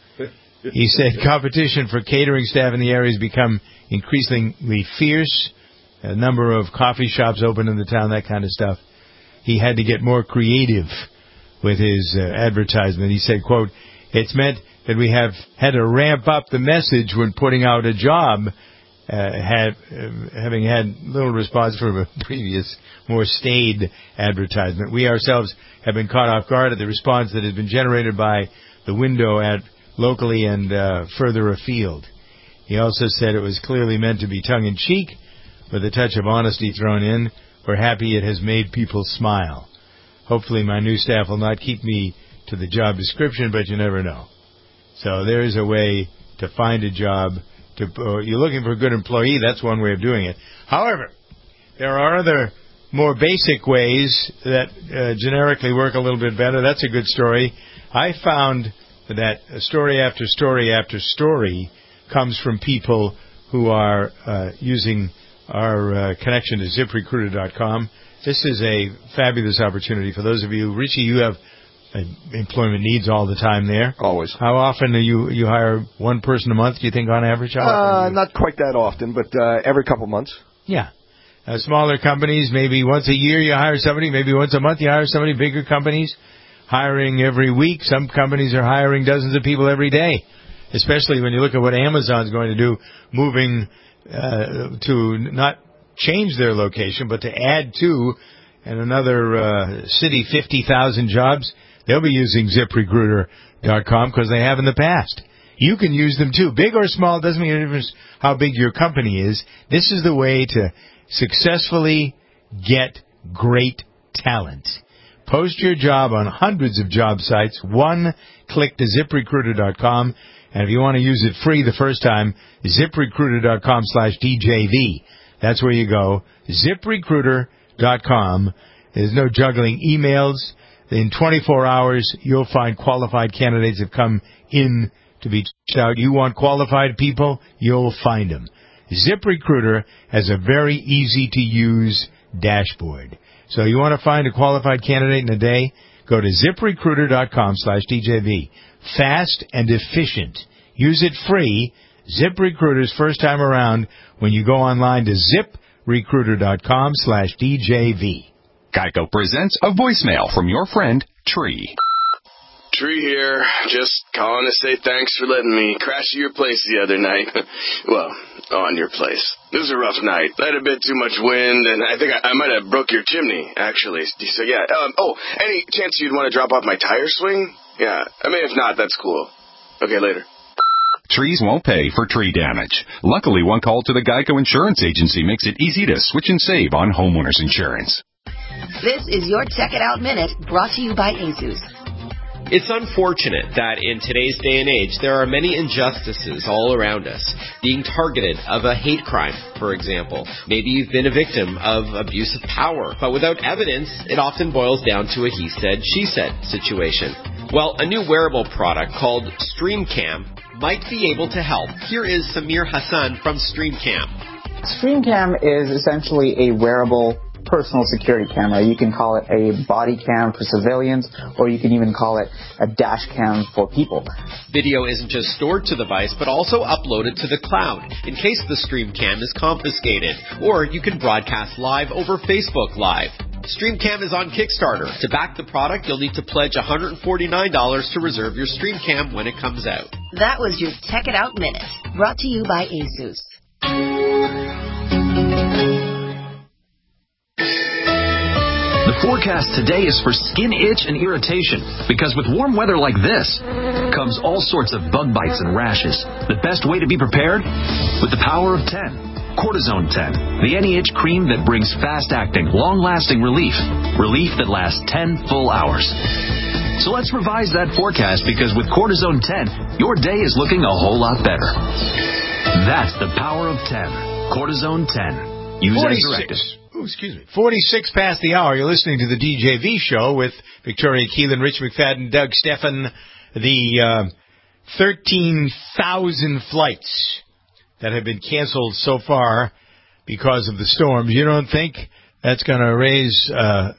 He said competition for catering staff in the area has become increasingly fierce. A number of coffee shops open in the town, that kind of stuff. He had to get more creative with his uh, advertisement. He said, quote, it's meant that we have had to ramp up the message when putting out a job, uh, had, uh, having had little response from a previous, more staid advertisement. We ourselves have been caught off guard at the response that has been generated by the window ad locally and uh, further afield. He also said it was clearly meant to be tongue-in-cheek, with a touch of honesty thrown in. We're happy it has made people smile. Hopefully my new staff will not keep me to the job description, but you never know. So there is a way to find a job. To uh, you're looking for a good employee, that's one way of doing it. However, there are other more basic ways that uh, generically work a little bit better. That's a good story. I found that story after story after story comes from people who are uh, using our uh, connection to zip recruiter dot com. This is a fabulous opportunity for those of you. Richie, you have uh, employment needs all the time there. Always. How often do you, you hire one person a month, do you think, on average? How uh, not quite that often, but uh, every couple months. Yeah. Uh, smaller companies, maybe once a year you hire somebody. Maybe once a month you hire somebody. Bigger companies, hiring every week. Some companies are hiring dozens of people every day, especially when you look at what Amazon's going to do, moving Uh, to not change their location, but to add to, and another uh, city, fifty thousand jobs. They'll be using zip recruiter dot com because they have in the past. You can use them too. Big or small, doesn't make a difference how big your company is. This is the way to successfully get great talent. Post your job on hundreds of job sites. One click to zip recruiter dot com. And if you want to use it free the first time, zip recruiter dot com slash D J V. That's where you go. zip recruiter dot com. There's no juggling emails. In twenty-four hours, you'll find qualified candidates have come in to be checked out. You want qualified people? You'll find them. ZipRecruiter has a very easy-to-use dashboard. So you want to find a qualified candidate in a day? Go to zip recruiter dot com slash D J V. Fast and efficient. Use it free. ZipRecruiter's first time around when you go online to zip recruiter dot com slash D J V. Geico presents a voicemail from your friend, Tree. Tree here. Just calling to say thanks for letting me crash at your place the other night. Well, on your place. It was a rough night. I had a bit too much wind, and I think I, I might have broke your chimney, actually. So, yeah. Um, oh, any chance you'd want to drop off my tire swing? Yeah. I mean, if not, that's cool. Okay, later. Trees won't pay for tree damage. Luckily, one call to the Geico Insurance Agency makes it easy to switch and save on homeowners insurance. This is your Check It Out Minute, brought to you by ASUS. It's unfortunate that in today's day and age, there are many injustices all around us. Being targeted of a hate crime, for example. Maybe you've been a victim of abuse of power, but without evidence, it often boils down to a he said, she said situation. Well, a new wearable product called StreamCam might be able to help. Here is Samir Hassan from StreamCam. StreamCam is essentially a wearable personal security camera. You can call it a body cam for civilians, or you can even call it a dash cam for people. Video isn't just stored to the device, but also uploaded to the cloud in case the StreamCam is confiscated. Or you can broadcast live over Facebook Live. StreamCam is on Kickstarter. To back the product, you'll need to pledge one hundred forty-nine dollars to reserve your StreamCam when it comes out. That was your Tech It Out Minute, brought to you by ASUS. The forecast today is for skin itch and irritation, because with warm weather like this comes all sorts of bug bites and rashes. The best way to be prepared? With the power of ten. Cortisone ten, the anti-itch cream that brings fast-acting, long-lasting relief. Relief that lasts ten full hours. So let's revise that forecast, because with Cortisone ten, your day is looking a whole lot better. That's the power of ten. Cortisone ten. Use as directed. Ooh, excuse me. forty-six past the hour. You're listening to the D J V show with Victoria Keelan, Rich McFadden, Doug Stephan. The uh, thirteen thousand flights that have been canceled so far because of the storms. You don't think that's going to raise uh,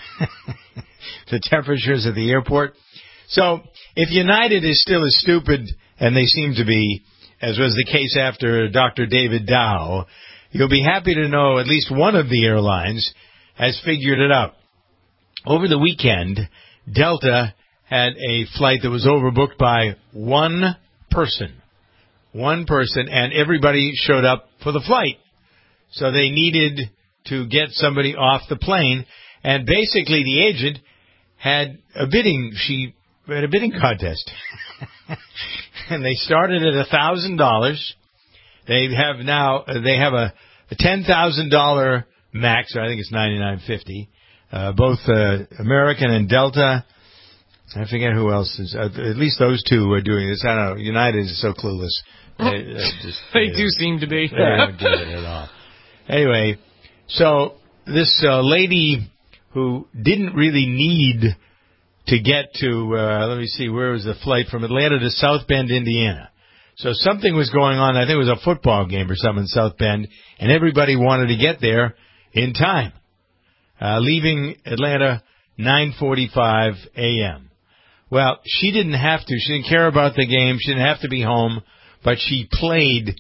the temperatures at the airport? So if United is still as stupid, and they seem to be, as was the case after Doctor David Dow, you'll be happy to know at least one of the airlines has figured it out. Over the weekend, Delta had a flight that was overbooked by one person. One person, and everybody showed up for the flight. So they needed to get somebody off the plane, and basically the agent had a bidding, she had a bidding contest. And they started at one thousand dollars. They have now, they have a, a ten thousand dollars max, or I think it's ninety-nine fifty. Uh, both uh, American and Delta. I forget who else is, uh, at least those two are doing this. I don't know, United is so clueless. They, they, just, they they do seem to be. They don't get it at all. Anyway, so this uh, lady who didn't really need to get to, uh, let me see, where was the flight? From Atlanta to South Bend, Indiana. So something was going on. I think it was a football game or something in South Bend, and everybody wanted to get there in time. Uh, leaving Atlanta nine forty-five a.m. Well, she didn't have to. She didn't care about the game. She didn't have to be home. But she played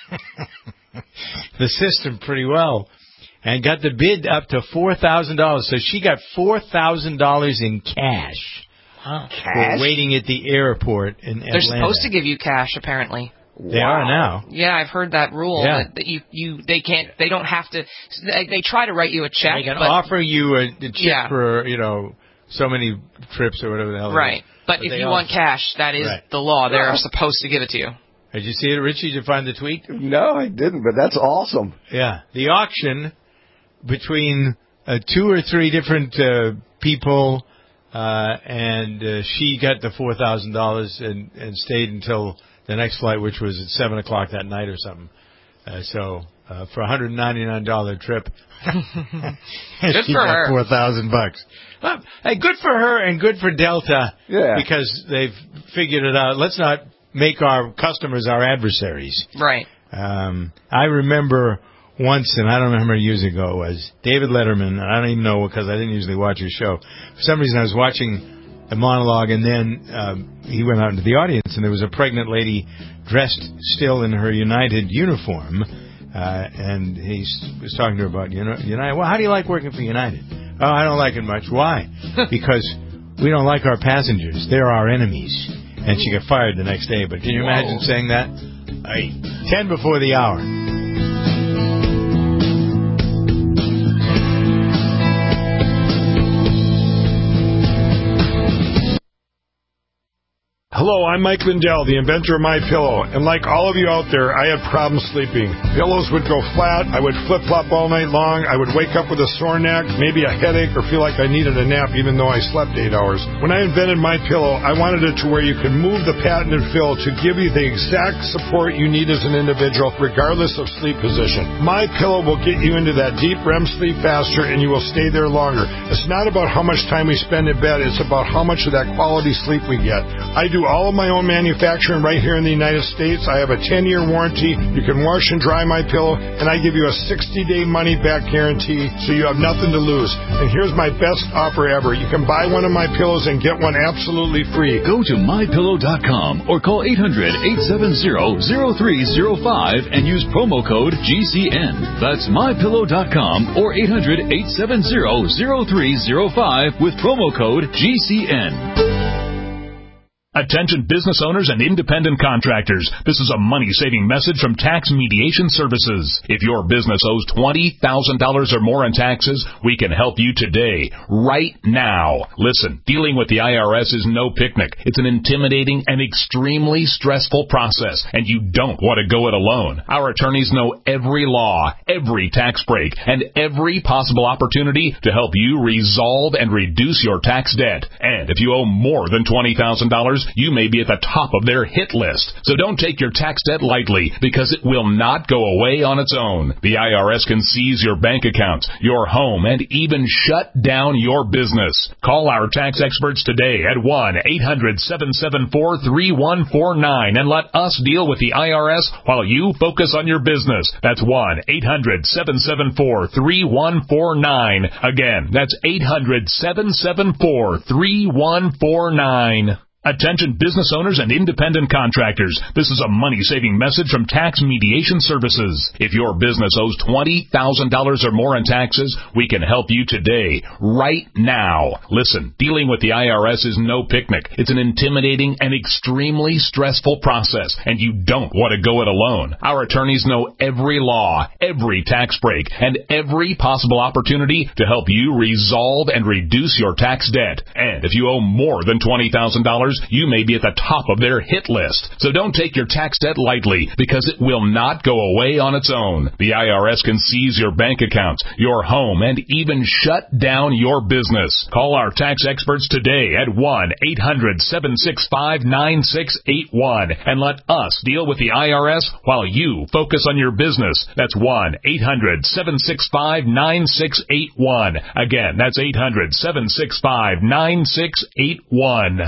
the system pretty well and got the bid up to four thousand dollars. So she got four thousand dollars in cash, wow. for waiting at the airport in Atlanta. They're supposed to give you cash, apparently. They wow. are now. Yeah, I've heard that rule. Yeah. That, that you, you, they can't, they don't have to, they, they try to write you a check. They can but, offer you a, a check yeah. for, you know, so many trips or whatever the hell. Right. But, but if you offer. want cash, that is right. the law. They're right. supposed to give it to you. Did you see it, Richie? Did you find the tweet? No, I didn't, but that's awesome. Yeah. The auction between uh, two or three different uh, people, uh, and uh, she got the four thousand dollars and, and stayed until the next flight, which was at seven o'clock that night or something. Uh, so uh, for a one hundred ninety-nine dollars trip, good she for got her. four thousand bucks. Well, hey, good for her and good for Delta, yeah. because they've figured it out. Let's not make our customers our adversaries. Right. Um, I remember once, and I don't remember years ago, was David Letterman, and I don't even know because I didn't usually watch his show. For some reason, I was watching the monologue, and then um, he went out into the audience, and there was a pregnant lady dressed still in her United uniform, uh, and he was talking to her about United. Well, how do you like working for United? Oh, I don't like it much. Why? Because we don't like our passengers. They're our enemies. And she got fired the next day. But can you imagine Whoa. saying that? Right. Ten before the hour. Hello, I'm Mike Lindell, the inventor of MyPillow, and like all of you out there, I had problems sleeping. Pillows would go flat, I would flip-flop all night long, I would wake up with a sore neck, maybe a headache, or feel like I needed a nap even though I slept eight hours. When I invented MyPillow, I wanted it to where you could move the patented fill to give you the exact support you need as an individual, regardless of sleep position. MyPillow will get you into that deep R E M sleep faster, and you will stay there longer. It's not about how much time we spend in bed, it's about how much of that quality sleep we get. I do all all of my own manufacturing right here in the United States. I have a ten-year warranty. You can wash and dry my pillow, and I give you a sixty-day money-back guarantee, so you have nothing to lose. And here's my best offer ever. You can buy one of my pillows and get one absolutely free. Go to my pillow dot com or call eight hundred, eight seven zero, zero three zero five and use promo code G C N. That's my pillow dot com or eight hundred, eight seven zero, zero three zero five with promo code G C N. Attention business owners and independent contractors. This is a money-saving message from Tax Mediation Services. If your business owes twenty thousand dollars or more in taxes, we can help you today, right now. Listen, dealing with the I R S is no picnic. It's an intimidating and extremely stressful process, and you don't want to go it alone. Our attorneys know every law, every tax break, and every possible opportunity to help you resolve and reduce your tax debt. And if you owe more than twenty thousand dollars, you may be at the top of their hit list. So don't take your tax debt lightly, because it will not go away on its own. The I R S can seize your bank accounts, your home, and even shut down your business. Call our tax experts today at one eight hundred, seven seven four, three one four nine and let us deal with the I R S while you focus on your business. That's one eight hundred, seven seven four, three one four nine. Again, that's eight hundred, seven seven four, three one four nine. Attention business owners and independent contractors. This is a money-saving message from Tax Mediation Services. If your business owes twenty thousand dollars or more in taxes, we can help you today, right now. Listen, dealing with the I R S is no picnic. It's an intimidating and extremely stressful process, and you don't want to go it alone. Our attorneys know every law, every tax break, and every possible opportunity to help you resolve and reduce your tax debt. And if you owe more than twenty thousand dollars, you may be at the top of their hit list. So don't take your tax debt lightly, because it will not go away on its own. The I R S can seize your bank accounts, your home, and even shut down your business. Call our tax experts today at one eight hundred, seven six five, nine six eight one and let us deal with the I R S while you focus on your business. That's one eight hundred, seven six five, nine six eight one. Again, that's eight hundred, seven six five, nine six eight one.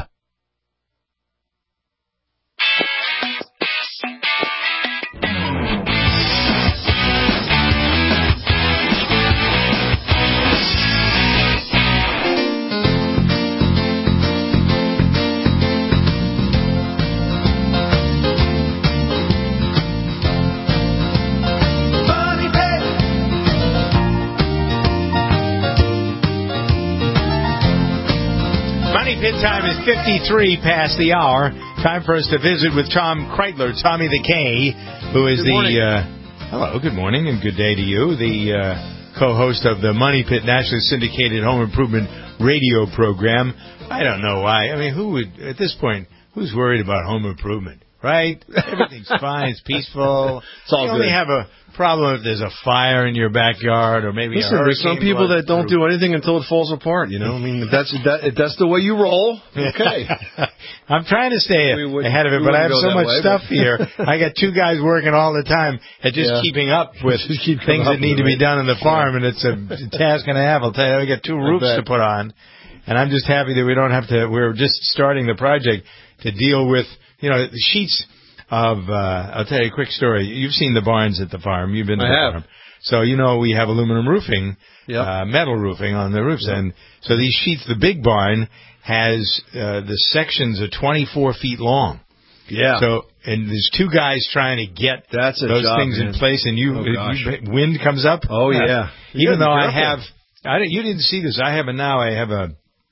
Pit time is fifty-three past the hour. Time for us to visit with Tom Kreitler, Tommy the K, who is good the... Uh, hello, good morning and good day to you. The uh, co-host of the Money Pit nationally syndicated home improvement radio program. I don't know why. I mean, who would, at this point, who's worried about home improvement, right? Everything's fine. It's peaceful. It's all you good. only have a problem if there's a fire in your backyard or maybe Listen, a there's some people that don't through. do anything until it falls apart, you know? I mean, if that's, that, if that's the way you roll, okay. I'm trying to stay ahead of it, but I have so much way, stuff but... here. I got two guys working all the time at just yeah. keeping up with keep things that need to be done on the farm, and it's a task and a half. I'll tell you, I got two roofs to put on, and I'm just happy that we don't have to, we're just starting the project to deal with, you know, the sheets of, uh, I'll tell you a quick story. You've seen the barns at the farm. You've been to I the have. farm. So, you know, we have aluminum roofing, yep. uh, metal roofing on the roofs. Yep. And so these sheets, the big barn has, uh, the sections are twenty-four feet long. Yeah. So, and there's two guys trying to get That's a those job, things man. in place, and you, oh, you wind comes up. Oh, yeah. Uh, even though I careful. have, I don't, you didn't see this, I have a, now I have a,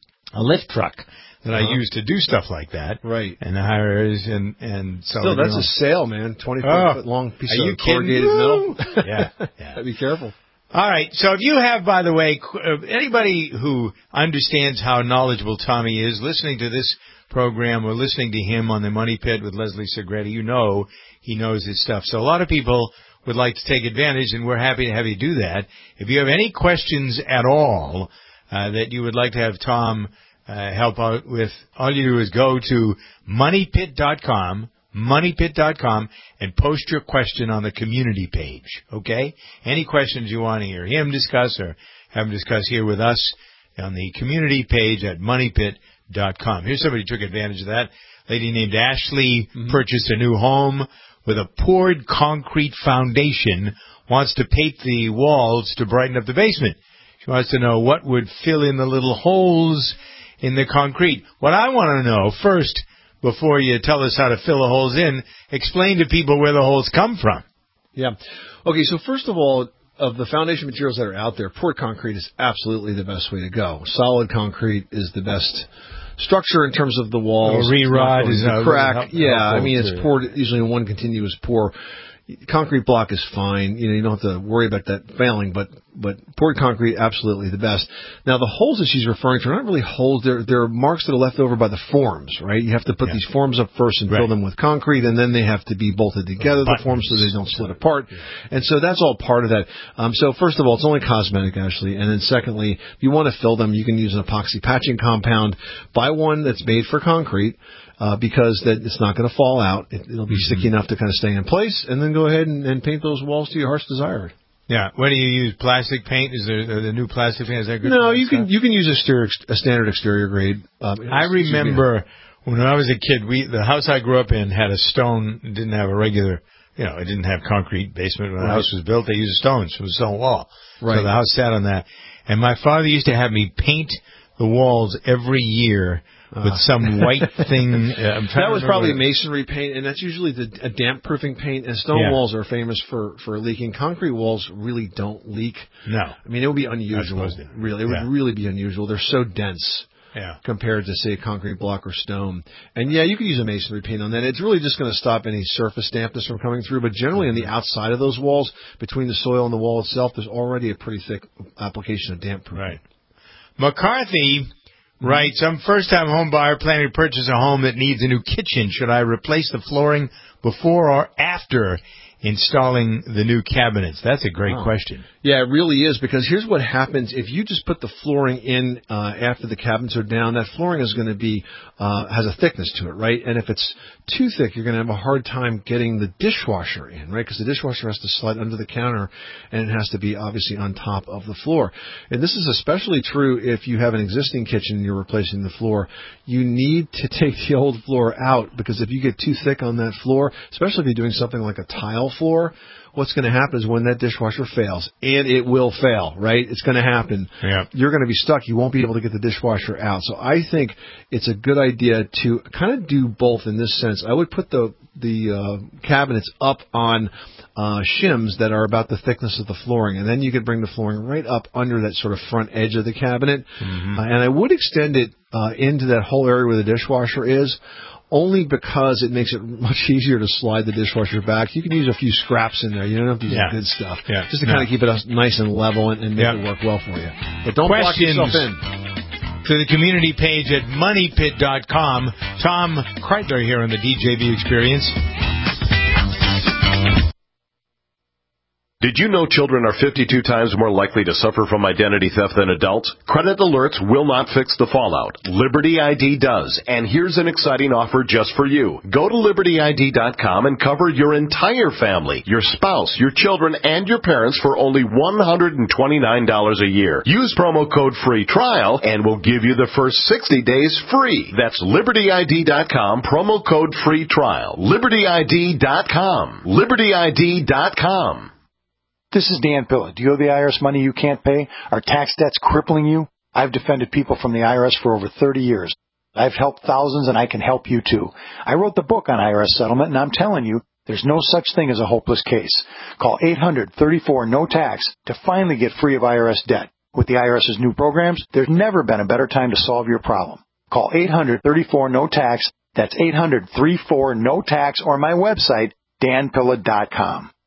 a lift truck that uh-huh. I use to do stuff like that. Right. And the hires and, and so. Still, that's know. a sail, man. twenty-four oh, foot long piece of corrugated metal. yeah. yeah. Be careful. All right. So if you have, by the way, anybody who understands how knowledgeable Tommy is, listening to this program or listening to him on the Money Pit with Leslie Segretti, you know he knows his stuff. So a lot of people would like to take advantage, and we're happy to have you do that. If you have any questions at all uh, that you would like to have Tom uh, help out with, all you do is go to money pit dot com, money pit dot com, and post your question on the community page, okay? Any questions you want to hear him discuss or have him discuss here with us on the community page at money pit dot com. Here's somebody who took advantage of that. Lady named Ashley mm-hmm. purchased a new home with a poured concrete foundation, wants to paint the walls to brighten up the basement. She wants to know what would fill in the little holes in the concrete. What I want to know, first, before you tell us how to fill the holes in, explain to people where the holes come from. Yeah. Okay, so first of all, of the foundation materials that are out there, poured concrete is absolutely the best way to go. Solid concrete is the best structure in terms of the walls. Oh, re-rod is a crack. Yeah, I mean, it's poured usually in one continuous pour. Concrete block is fine. You know, you don't have to worry about that failing, but but poured concrete, absolutely the best. Now, the holes that she's referring to are not really holes. They're, they're marks that are left over by the forms, right? You have to put yeah. these forms up first and right. fill them with concrete, and then they have to be bolted together, the, the forms, so they don't split apart. Yeah. And so that's all part of that. Um, so first of all, it's only cosmetic, Ashley. And then secondly, if you want to fill them, you can use an epoxy patching compound. Buy one that's made for concrete. Uh, because that it's not going to fall out. It, it'll be mm-hmm. sticky enough to kind of stay in place, and then go ahead and, and paint those walls to your heart's desire. Yeah. When do you use plastic paint? Is there uh, the new plastic paint? Is that good? No, you can you can use a, exterior, a standard exterior grade. Um, I remember when I was a kid, we the house I grew up in had a stone. Didn't have a regular, you know, it didn't have concrete basement. When the house was built, they used a stone. So it was a stone wall. Right. So the house sat on that. And my father used to have me paint the walls every year. With some white thing. Uh, I'm that was probably masonry paint, and that's usually the, a damp-proofing paint. And stone yeah. walls are famous for, for leaking. Concrete walls really don't leak. No. I mean, it would be unusual. Really, it yeah. would really be unusual. They're so dense yeah. compared to, say, concrete block or stone. And, yeah, you can use a masonry paint on that. It's really just going to stop any surface dampness from coming through. But generally on the outside of those walls, between the soil and the wall itself, there's already a pretty thick application of damp-proofing. Right. McCarthy writes, I'm first-time home buyer planning to purchase a home that needs a new kitchen. Should I replace the flooring before or after installing the new cabinets? That's a great oh. question. Yeah, it really is, because here's what happens. If you just put the flooring in uh, after the cabinets are down, that flooring is going to be, uh, has a thickness to it, right? And if it's too thick, you're going to have a hard time getting the dishwasher in, right? Because the dishwasher has to slide under the counter, and it has to be obviously on top of the floor. And this is especially true if you have an existing kitchen and you're replacing the floor. You need to take the old floor out, because if you get too thick on that floor, especially if you're doing something like a tile floor, what's going to happen is when that dishwasher fails, and it will fail, right? It's going to happen. Yeah. You're going to be stuck. You won't be able to get the dishwasher out. So I think it's a good idea to kind of do both in this sense. I would put the the uh, cabinets up on uh, shims that are about the thickness of the flooring, and then you could bring the flooring right up under that sort of front edge of the cabinet. Mm-hmm. Uh, and I would extend it uh, into that whole area where the dishwasher is, only because it makes it much easier to slide the dishwasher back. You can use a few scraps in there. You don't have to use yeah. the good stuff. Yeah. Just to no. kind of keep it nice and level and, and make yeah. it work well for you. But don't Questions block yourself in. To the community page at money pit dot com. Tom Kreitler here on the D J V Experience. Did you know children are fifty-two times more likely to suffer from identity theft than adults? Credit alerts will not fix the fallout. Liberty I D does, and here's an exciting offer just for you. Go to liberty I D dot com and cover your entire family, your spouse, your children, and your parents for only one hundred twenty-nine dollars a year. Use promo code FREE TRIAL, and we'll give you the first sixty days free. That's liberty I D dot com, promo code FREE TRIAL. liberty I D dot com. liberty I D dot com. This is Dan Pilla. Do you owe the I R S money you can't pay? Are tax debts crippling you? I've defended people from the I R S for over thirty years. I've helped thousands, and I can help you too. I wrote the book on I R S settlement, and I'm telling you, there's no such thing as a hopeless case. Call eight hundred, thirty-four, no tax to finally get free of I R S debt. With the IRS's new programs, there's never been a better time to solve your problem. Call eight hundred, thirty-four, no tax. That's eight hundred, thirty-four, no tax, or my website, dan pilla dot com.